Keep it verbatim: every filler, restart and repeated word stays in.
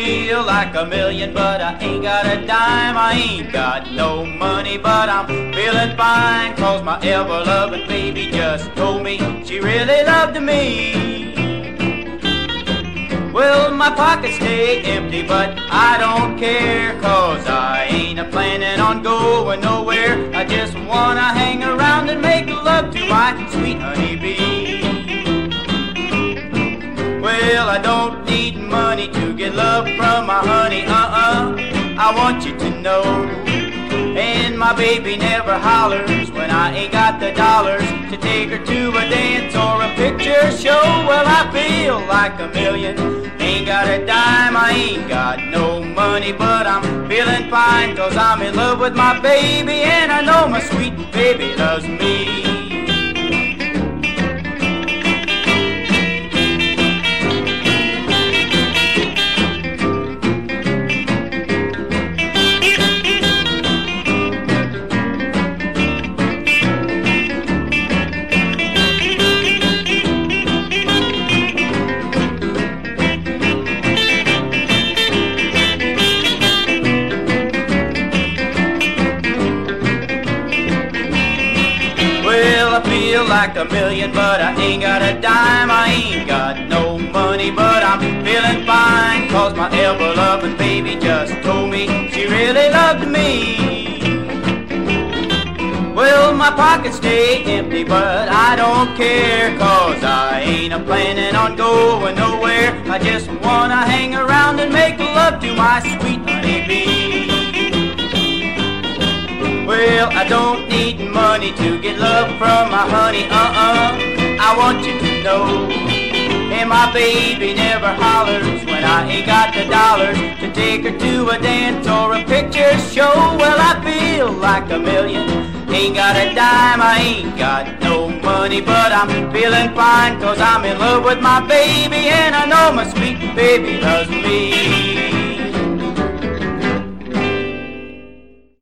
feel like a million, but I ain't got a dime. I ain't got no money, but I'm feeling fine, 'cause my ever-loving baby just told me she really loved me. Well, my pockets stay empty, but I don't care, 'cause I ain't a planning on going nowhere. I just wanna hang around and make love to my sweet honeybee. Well, I don't need money to get love from my honey, uh-uh, I want you to know. And my baby never hollers when I ain't got the dollars to take her to a dance or a picture show. Well, I feel like a million, ain't got a dime, I ain't got no money, but I'm feeling fine, 'cause I'm in love with my baby, and I know my sweet baby loves me. I feel like a million, but I ain't got a dime. I ain't got no money, but I'm feeling fine, 'cause my ever-loving baby just told me she really loved me. Well, my pockets stay empty, but I don't care, 'cause I ain't a planning on going nowhere. I just wanna hang around and make love to my sweet honeybee. Well, I don't need money to get love from my honey, uh-uh, I want you to know. And my baby never hollers when I ain't got the dollars to take her to a dance or a picture show. Well, I feel like a million, ain't got a dime, I ain't got no money, but I'm feeling fine, 'cause I'm in love with my baby, and I know my sweet baby loves me.